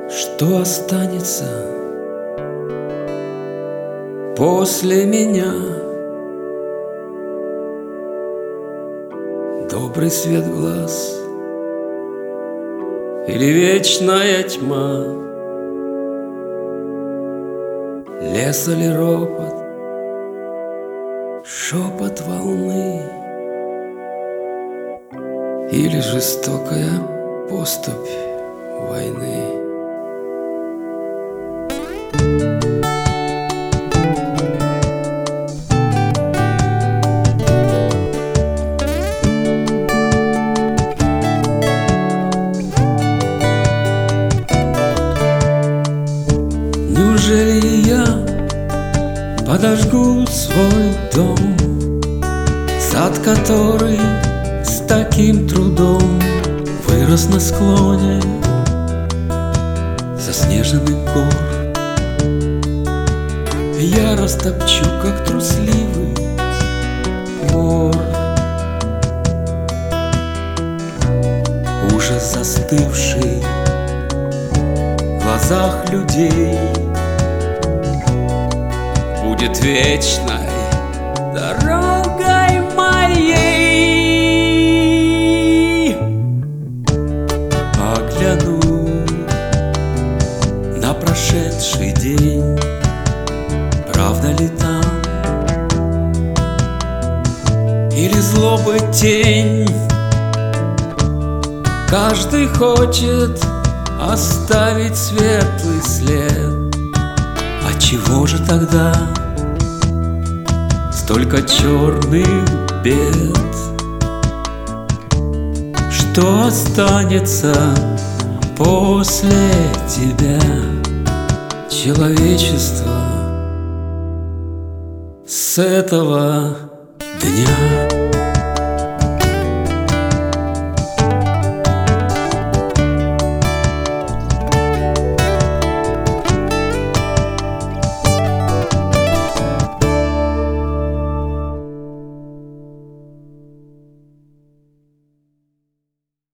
Что останется после меня? Добрый свет глаз или вечная тьма? Лес или ропот, шепот волны, или жестокая поступь войны? Неужели я подожгу свой дом, сад, который с таким трудом вырос на склоне заснеженных гор? Я растопчу, как трусливый вор, ужас застывший в глазах людей будет вечной дорогой моей. Огляну на прошедший день, правда ли там или злобы тень? Каждый хочет оставить светлый след. А чего же тогда столько черных бед? Что останется после тебя, человечество, с этого дня?